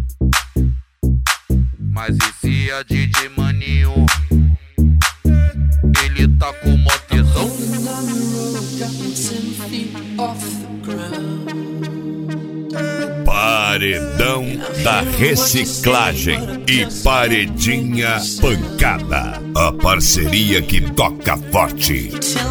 Mas esse é DJ Maninho, ele tá com mó tesão. Paredão da reciclagem e Paredinha Pancada, a parceria que toca forte.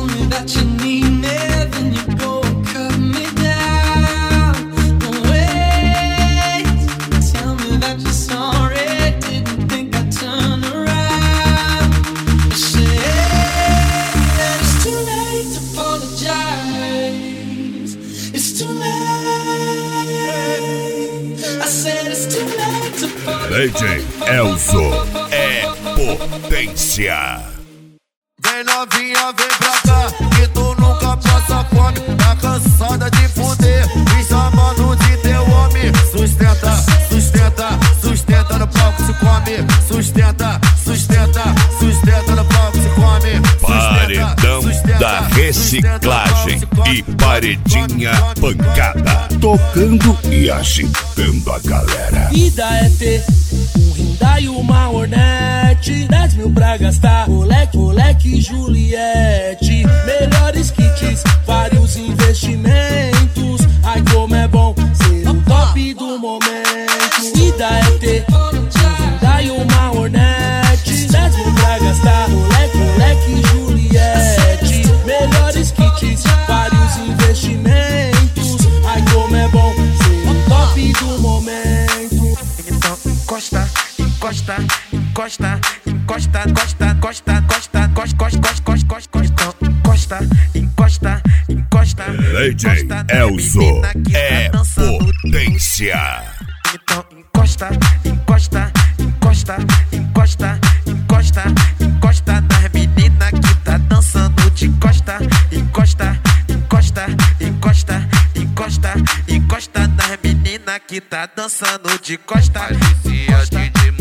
DJ Elzo é potência. Vem novinha, vem pra cá, que tu nunca passa fome. Tá cansada de fuder, me chamando de teu homem. Sustenta, sustenta, sustenta no palco se come. Sustenta, sustenta, sustenta no palco se come. Paredão da reciclagem e Paredinha Pancada, tocando e agitando a galera. Vida é ter um Hyundai e uma Hornet, 10 mil pra gastar, moleque, moleque Juliette. Melhores kits, vários investimentos. Ai como é bom ser o top do momento. Vida é ter um Hyundai e uma Hornet, 10 mil pra gastar, moleque, moleque Juliette. Melhores kits, vários investimentos. Ai como é bom ser o top do momento. Então encosta, encosta, encosta, encosta, encosta, encosta, encosta, encosta, encosta, encosta, encosta, encosta. DJ Elzo é potência. Então encosta, encosta, encosta, encosta, encosta, encosta nas meninas que tá dançando de costa. Encosta, encosta, encosta, encosta, encosta nas meninas que tá dançando de costa. Mas esse é DJ